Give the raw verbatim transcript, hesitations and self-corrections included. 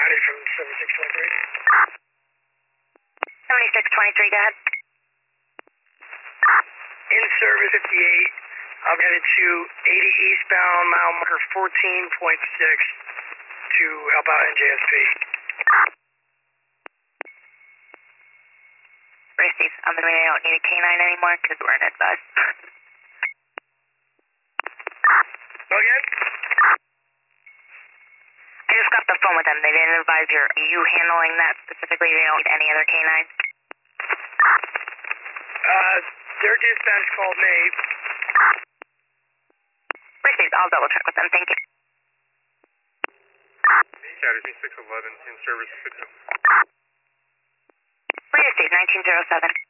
hundred from seventy-six twenty-three. seventy-six twenty-three, go ahead. In service fifty-eight, I'm headed to eighty eastbound, mile marker fourteen point six to help out N J S P. Racing, I'm going to I don't need a K nine anymore because we're in advice. Go again? I just got the phone with them. They didn't advise you. Are you handling that specifically? They don't need any other K nines? Uh, their dispatch called me. Racing, I'll double check with them. Thank you. Academy six eleven, in service fifty. Racing, nineteen oh seven.